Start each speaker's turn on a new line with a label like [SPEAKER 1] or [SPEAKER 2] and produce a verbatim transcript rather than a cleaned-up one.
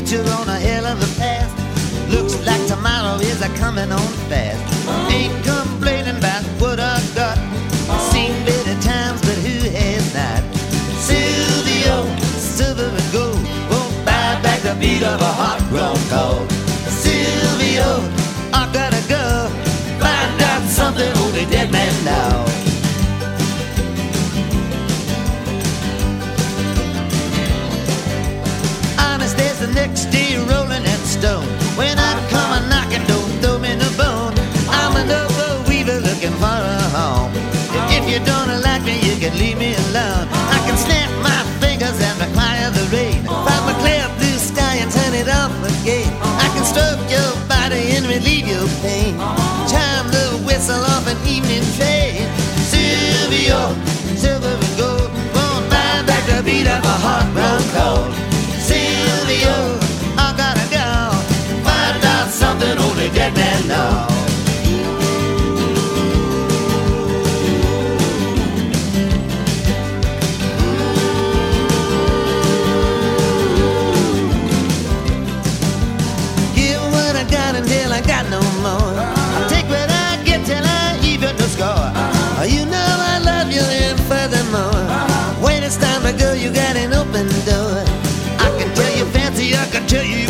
[SPEAKER 1] future on a hell of a path. Looks like tomorrow is a coming on fast. Ain't complaining about what I got. Seen better times, but who has not? Silvio, silver and gold won't buy back the beat of a heart grown cold. Silvio, I gotta go find out something only dead men know. Honest as the next day rolling in stone. When I come a knocking, don't throw me no bone. I'm an old weaver looking for a home. If you don't like me, you can leave me alone. I can snap my fingers and require the rain. Find my clear blue sky and turn it off again. I can stroke your body and relieve your pain. Chime the whistle off an evening train. Silvio, silver and gold won't buy back the beat of a heart grown cold. Silvio, I gotta go find out something only dead men know. Give what I got until I got no more. I take what I get till I even no score. You know I love you and furthermore, when it's time to go, you got an open door. I can tell you fancy, I can tell you